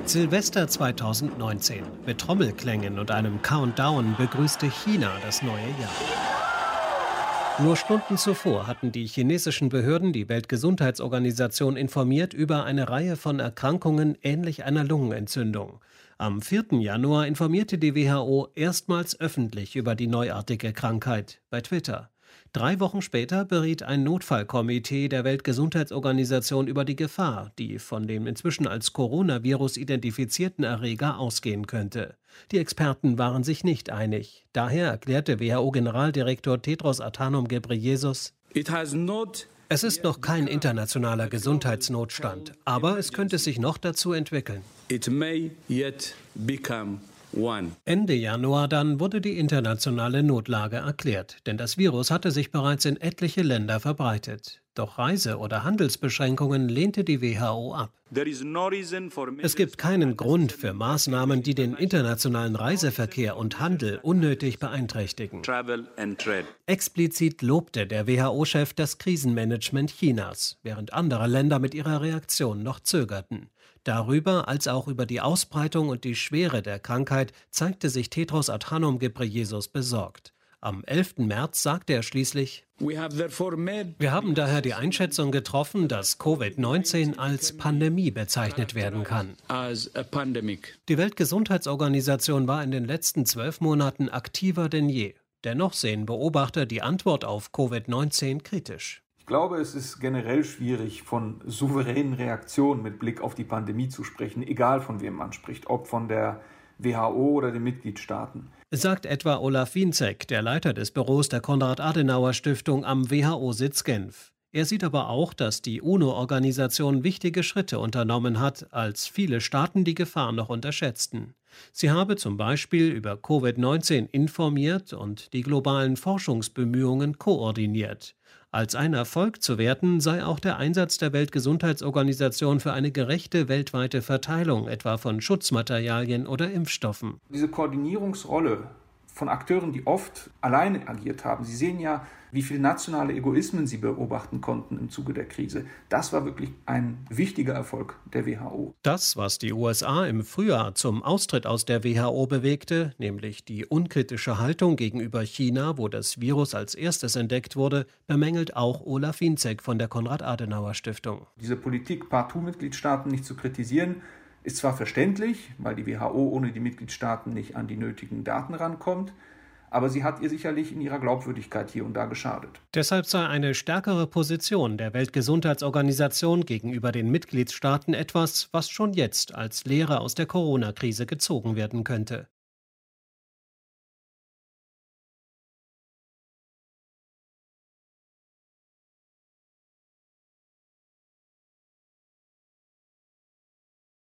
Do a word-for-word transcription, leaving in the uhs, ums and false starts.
Silvester zweitausendneunzehn. Mit Trommelklängen und einem Countdown begrüßte China das neue Jahr. Nur Stunden zuvor hatten die chinesischen Behörden die Weltgesundheitsorganisation informiert über eine Reihe von Erkrankungen ähnlich einer Lungenentzündung. Am vierten Januar informierte die W H O erstmals öffentlich über die neuartige Krankheit bei Twitter. Drei Wochen später beriet ein Notfallkomitee der Weltgesundheitsorganisation über die Gefahr, die von dem inzwischen als Coronavirus identifizierten Erreger ausgehen könnte. Die Experten waren sich nicht einig. Daher erklärte W H O-Generaldirektor Tedros Adhanom Ghebreyesus: Es ist noch kein internationaler Gesundheitsnotstand, aber es könnte sich noch dazu entwickeln. It may yet become one. Ende Januar dann wurde die internationale Notlage erklärt, denn das Virus hatte sich bereits in etliche Länder verbreitet. Doch Reise- oder Handelsbeschränkungen lehnte die W H O ab. Es gibt keinen Grund für Maßnahmen, die den internationalen Reiseverkehr und Handel unnötig beeinträchtigen. Explizit lobte der W H O-Chef das Krisenmanagement Chinas, während andere Länder mit ihrer Reaktion noch zögerten. Darüber als auch über die Ausbreitung und die Schwere der Krankheit zeigte sich Tedros Adhanom Ghebreyesus besorgt. Am elften März sagte er schließlich: Wir haben daher die Einschätzung getroffen, dass Covid neunzehn als Pandemie bezeichnet werden kann. Die Weltgesundheitsorganisation war in den letzten zwölf Monaten aktiver denn je. Dennoch sehen Beobachter die Antwort auf Covid neunzehn kritisch. Ich glaube, es ist generell schwierig, von souveränen Reaktionen mit Blick auf die Pandemie zu sprechen, egal von wem man spricht, ob von der W H O oder den Mitgliedstaaten. Sagt etwa Olaf Wienzek, der Leiter des Büros der Konrad-Adenauer-Stiftung am W H O-Sitz Genf. Er sieht aber auch, dass die UNO-Organisation wichtige Schritte unternommen hat, als viele Staaten die Gefahr noch unterschätzten. Sie habe zum Beispiel über Covid neunzehn informiert und die globalen Forschungsbemühungen koordiniert. Als ein Erfolg zu werten sei auch der Einsatz der Weltgesundheitsorganisation für eine gerechte weltweite Verteilung, etwa von Schutzmaterialien oder Impfstoffen. Diese Koordinierungsrolle von Akteuren, die oft alleine agiert haben. Sie sehen ja, wie viele nationale Egoismen sie beobachten konnten im Zuge der Krise. Das war wirklich ein wichtiger Erfolg der W H O. Das, was die U S A im Frühjahr zum Austritt aus der W H O bewegte, nämlich die unkritische Haltung gegenüber China, wo das Virus als erstes entdeckt wurde, bemängelt auch Olaf Wienzek von der Konrad-Adenauer-Stiftung. Diese Politik, Partout-Mitgliedstaaten nicht zu kritisieren, ist zwar verständlich, weil die W H O ohne die Mitgliedstaaten nicht an die nötigen Daten rankommt, aber sie hat ihr sicherlich in ihrer Glaubwürdigkeit hier und da geschadet. Deshalb sei eine stärkere Position der Weltgesundheitsorganisation gegenüber den Mitgliedstaaten etwas, was schon jetzt als Lehre aus der Corona-Krise gezogen werden könnte.